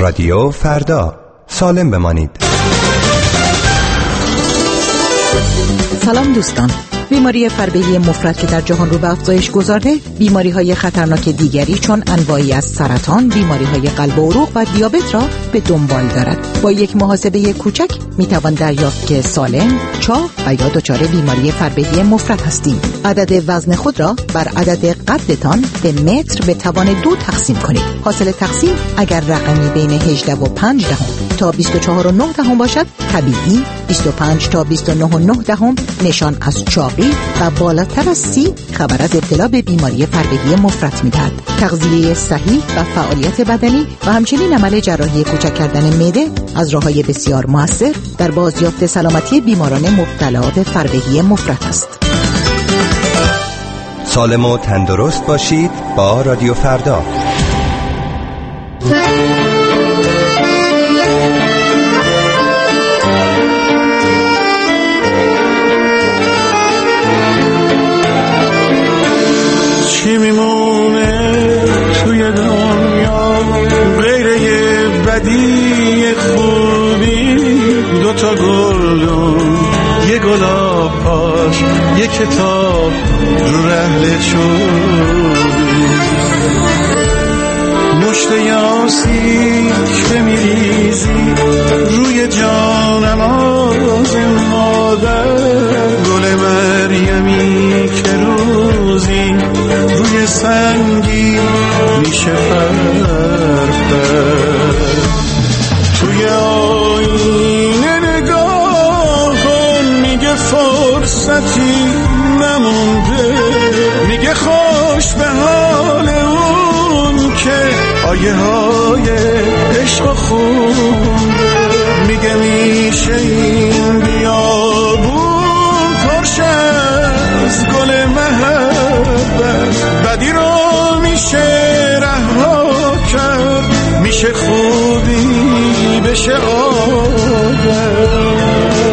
رادیو فردا، سالم بمانید. سلام دوستان. بیماری فربهی مفرط که در جهان رو به افزایش گذارده، بیماری‌های خطرناک دیگری چون انواعی از سرطان، بیماری‌های قلب و عروق و دیابت را به دنبال دارد. با یک محاسبه کوچک میتوان دریافت که سالم، چاق و یا دچار بیماری فربهی مفرط هستید. عدد وزن خود را بر عدد قدتان به متر به توان 2 تقسیم کنید. حاصل تقسیم اگر رقمی بین 18.5 تا 24.9 باشد طبیعی، 25 تا 29.9 نشان از چاقی و بالاتر از 30 خبر از ابتلا به بیماری فربهی مفرط می‌دهد. تغذیه صحیح و فعالیت بدنی و همچنین عمل جراحی کوچک کردن معده از راه‌های بسیار مؤثر در بازیافت سلامتی بیماران مبتلا به فربهی مفرط است. سالم و تندرست باشید با رادیو فردا. چی میمونه توی دنیا غیر یه بدی خوبی؟ 2 گلدون، یه گلاب پاش، یه کتاب رو رحل چوبی، مشت یاسی که میریزی روی جانم آز مادر، گل مریمی که روزی روی سنگی میشه پرپر. توی آینه نگاه کن، میگه فرصتی نمونده، میگه خوش به حال اون که آیه های عشق خونده، میگه میشه این بیابون پرش از گل محبت، بدی رو میشه رها کرد، میشه خوبی بشه عادت،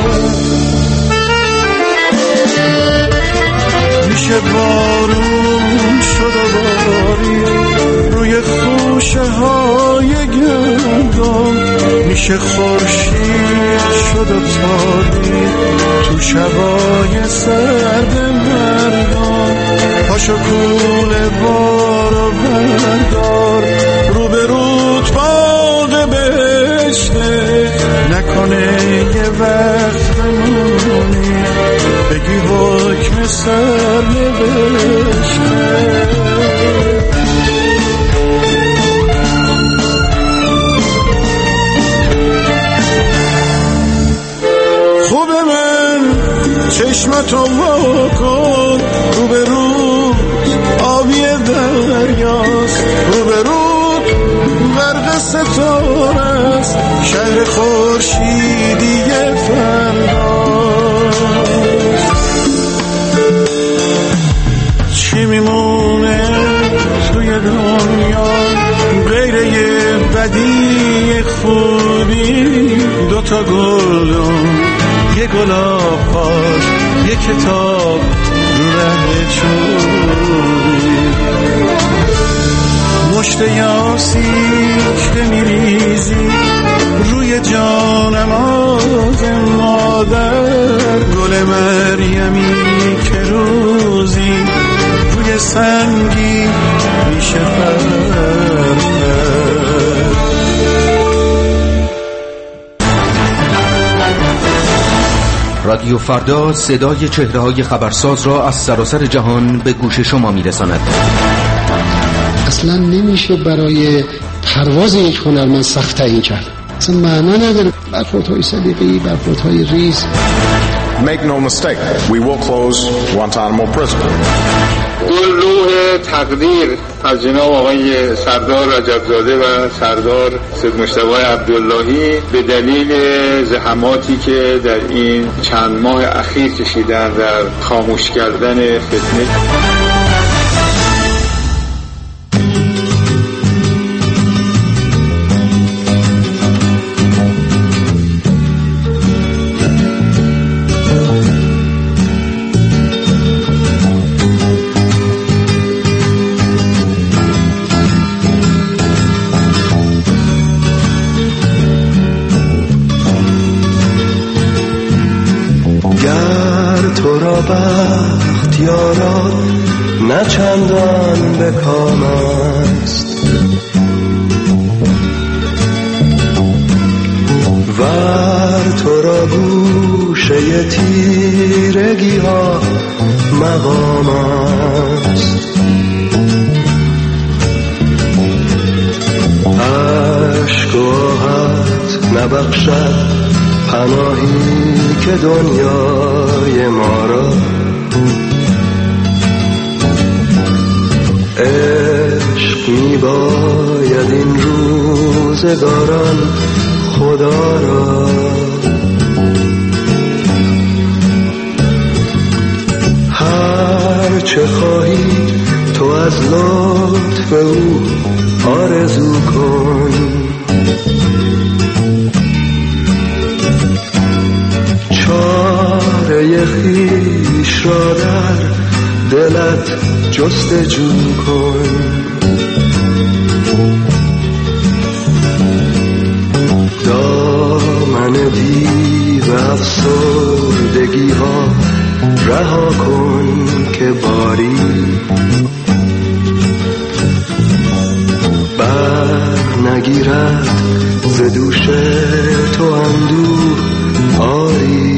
میشه بارون شد و باری روی خوشه های گردان، میشه خورشید شد و تابی تو شبای سرد مردان، پاشو کوله بارو بردار، رو به رود باغ بهشته، نکنه یه وقت بمونی بگی حکم سر نوشته. خوب من چشمتو وا کن، رو به رود آبی دریاست، رو به رود غرق ستاره است، شهر خورشیدی فرداست. چی میمونه توی دنیا غیر یه بدی خوبی؟ 2 گلدون، یه گلاب پاش، یه کتاب رو ره چوبی، مشت یاسی که میریزی روی جانم آز مادر، گل مریمی که روزی روی سنگی میشه پرپر. رادیو فردا صدای چهره‌های خبرساز را از سراسر جهان به گوش شما میرساند. اصلا نمیشه برای پرواز یک هنرمند سخت تعیین کرد، اصلا معنا نداره. برخوردهای سلیقه‌ای، برخوردهای ریز. Make no mistake, we will close Guantanamo prison. گلروح تقدیر از جناب آقای سردار رجبزاده و سردار سید مجتبی عبداللهی به دلیل زحماتی که در این چند ماه اخیر کشیدن در خاموش کردن فتنه. بخت یارا نه چندان به کام است ور تو را گوشه تیرگی ها مقام است عشق و آهت نبخشد پناهی که دنیای ما را عشق می باید این روزگاران خدا را هر چه خواهی تو از لطف او آرزو کن چاره خویش را در دلت جستجو کن دامن دیو افسردگی ها رها کن که باری بر نگیرد ز دوش تو اندوه آری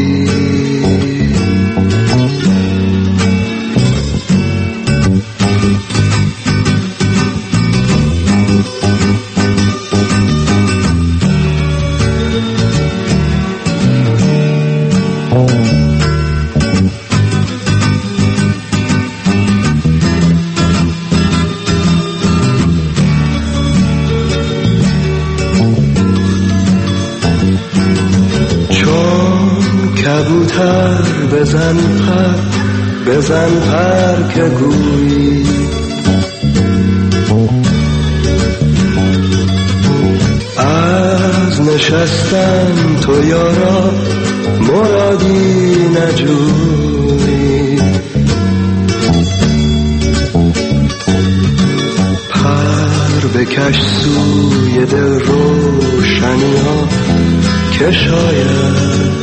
کبوتر بزن پر که گویی از نشستن تو یارا مرادی نجویی پر بکش سوی دل روشنی ها که شاید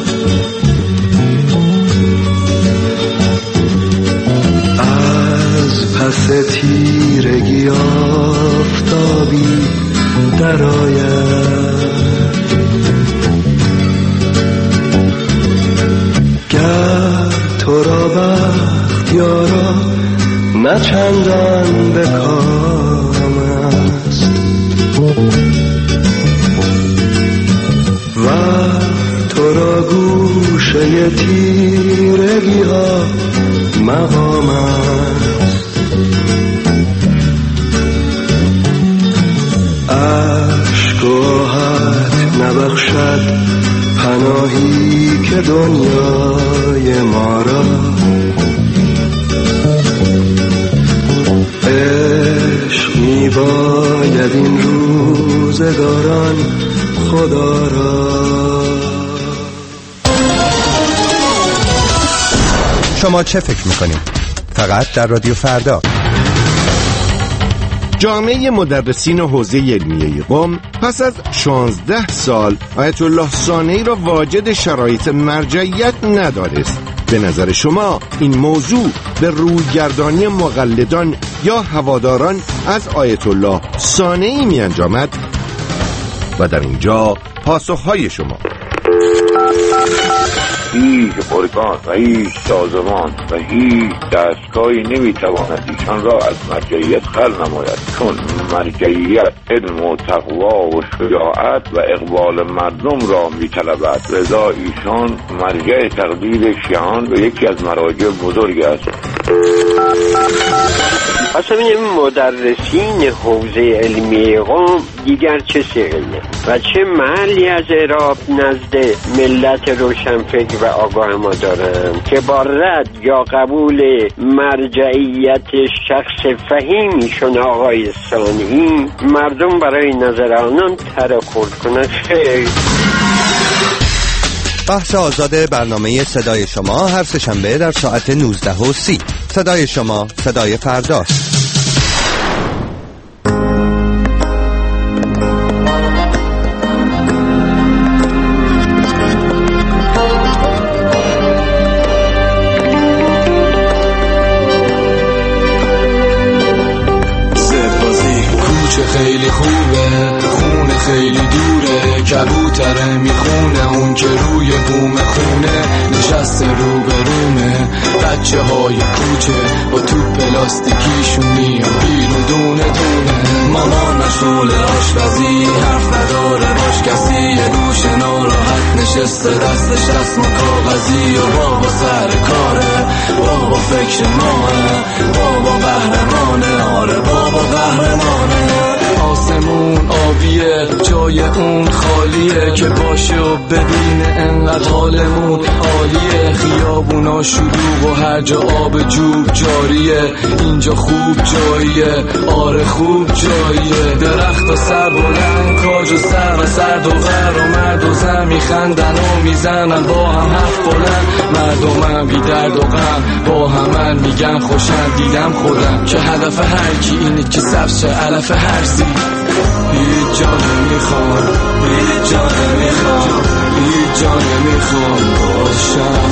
پس تیرگی آفتابی درآید گر تو را بخت یارا نه چندان به کام است و تو را گوشه تیرگی ها مقام است عشق و آهت نبخشد پناهی که دنیای ما را عشق می باید این روزگاران خدا را شما چه فکر میکنید؟ فقط در رادیو فردا. جامعه مدرسین حوزه علمیه قم پس از 16 سال آیت الله ثانوی را واجد شرایط مرجعیت ندانست. به نظر شما این موضوع به رویگردانی مقلدان یا هواداران از آیت الله ثانوی می انجامد؟ و در اینجا پاسخهای شما. هیچ ارگان و هیچ سازمان و هیچ دستگاهی نمیتواند ایشان را از مرجعیت خل نماید، چون مرجعیت علم و تقوا و شجاعت و اقبال مردم را میطلبد. لذا ایشان مرجع تقلید شیعان و یکی از مراجع بزرگ است. اصلا این مدرسین حوزه علمی قم دیگر چه سیغیه و چه محلی از اعراب نزد ملت روشنفکر و آگاه ما دارند که با رد یا قبول مرجعیت شخص فهیمیشون آقای ثانوی مردم برای نظر آنان ترخورد کنند. خیر. بحث آزاد برنامه صدای شما هر سه‌شنبه در ساعت 19:30. صدای شما، صدای فرداست. کوچه خیلی خوبه، خونه خیلی دوره، کبوتره میخونه اون که روی بوم خونه نشسته رو به رومه. بچه های کوچه با توپ پلاستیکیشون میان بیرون دونه دونه. مامان مشغول آشپزی حرف نداره باش کسی، یه گوشه ناراحت نشسته دستش دستمال کاغذی و بابا سر کاره، بابا فکر ماه، بابا قهرمانه، آره بابا قهرمانه. آسمون آبیه جای اون خالیه که باشه و ببینه انقدر حالمون عالیه. خیابونا شلوغ و هر جا آب جوب جاریه، اینجا خوب جاییه، آره خوب جاییه. درخت و سر بلند کاج و سر و سرد و غر و مرد و زن میخندن و میزنن با هم حرف بلند. مردمم بی درد و غم با همن میگن خوشن. دیدم خودم که هدف هر کی اینه که سبز شه علف هرزی. هیچ جا نمیخوام، هیچ جا نمیخوام، هیچ جا نمیخوام باشم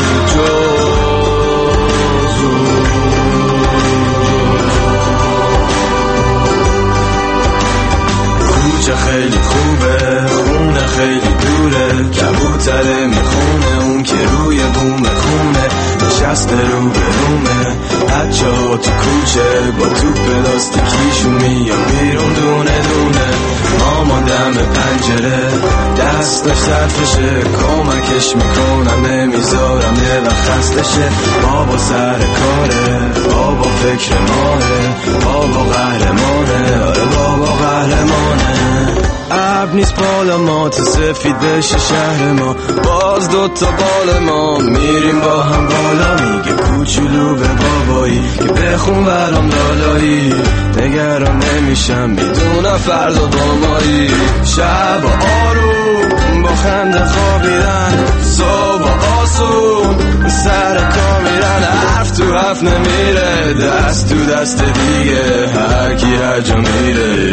کوچه خیلی خوبه، خونه خیلی دوره، کبوتره میخونه اون که روی بوم خونه نشسته رو به رومه. بچه ها تو کوچه با توپ پلاستیکیشون میان بیرون دونه دونه. مامان دم پنجره دستش صرفشه، کمکش میکنم نمیذارم یه وقت خستشه. بابا سر کاره، بابا فکر ماه، بابا قهرمانه، آره بابا قهرمانه. ابر نیست بالا ما تا سفید بشه شهر ما، باز دوتا بال ما میریم با هم بالا. میگه کوچولو به بابایی که بخون برام لالایی، نگران نمیشم میدونم فردا با مایی. شب آروم با خنده خوابیدن، صبح آسون سر کار میرن، حرف تو حرف نمیره، دست تو دست دیگه هر کی هر جا میره.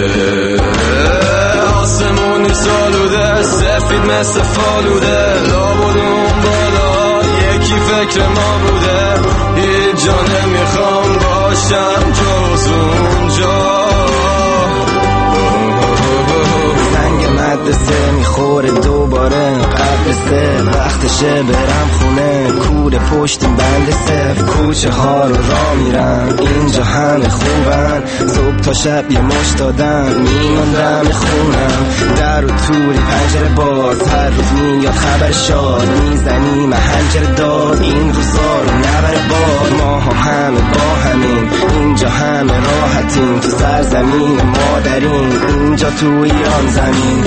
آسمونی سالوده سفید مثل فالوده، لابد اون بالا یکی فکر ما بوده. هیچ جا نمیخوام باشم جز اونجا. زنگ مدرسه میخوره دوباره قبل سه، وقتشه برم خونه کوره پشتیم بند صفر. کوچه ها رو راه میرم اینجا همه خوبن، صبح تا شب یه مش دادن میماندم خونم. در و توری پنجره باز هر روز میاد خبر شاد، میزنیم هنجره داد این روزا رو نبره باد. ما همه با همین اینجا همه راحتیم، تو سرزمین مادرین اینجا تو ایران زمین.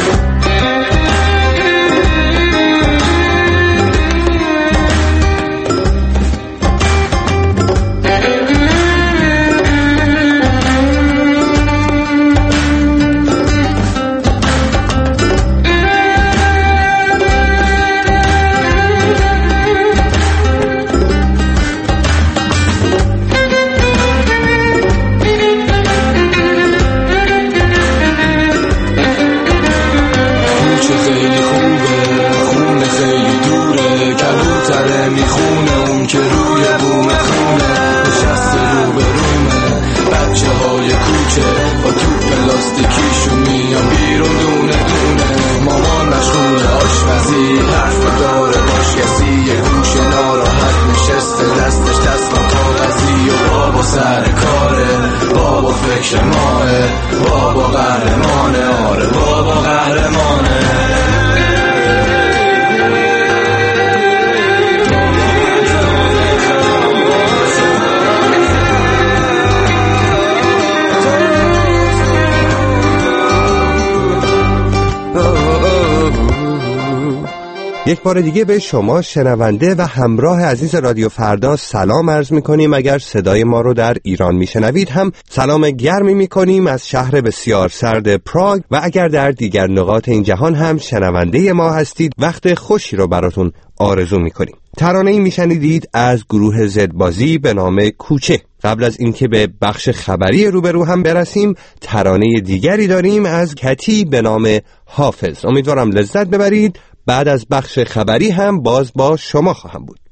یک بار دیگه به شما شنونده و همراه عزیز رادیو فردا سلام عرض میکنیم. اگر صدای ما رو در ایران میشنوید هم سلام گرمی میکنیم از شهر بسیار سرد پراگ، و اگر در دیگر نقاط این جهان هم شنونده ما هستید وقت خوشی رو براتون آرزو میکنیم. ترانه‌ای میشنیدید از گروه زدبازی به نام کوچه. قبل از اینکه به بخش خبری روبرو هم برسیم، ترانه دیگری داریم از کتی به نام حافظ. امیدوارم لذت ببرید. بعد از بخش خبری هم باز با شما خواهم بود.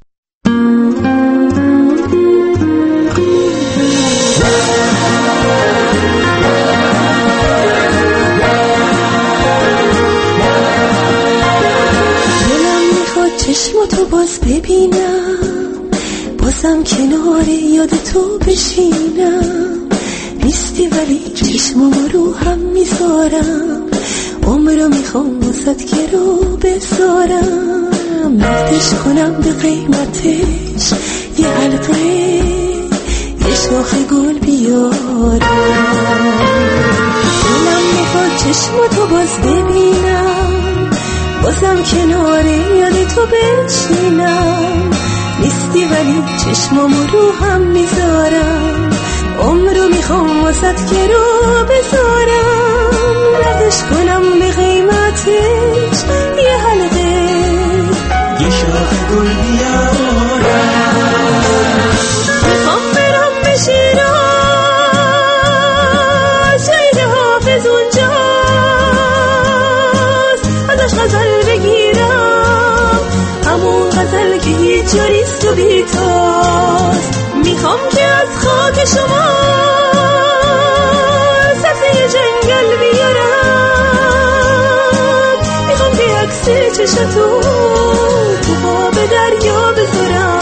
بازم کنار یاد تو بشینم، نیستی ولی چشمم رو هم میذارم، عمرو میخوام واسد که رو بذارم، نفتش کنم به قیمتش یه حلقه، یه شاخ گل بیارم. دلم میخواد چشماتو باز ببینم، بازم کنار یاد تو بشینم، نیستی ولی چشمم رو هم میذارم، عمرو میخوام واسد که رو بذارم، ردش کنم به قیمتش یه حلقه، یه شاخ گل بیارم. میخوام برم به شیراز، شهید حافظ اونجاست، ازش غزل بگیرم، همون غزل که هیچ جاریست و بیتاست. میخوام که از خاک شما سبزه جنگل بیارم، میخوام که عکس چشتو تو آب دریا بذارم،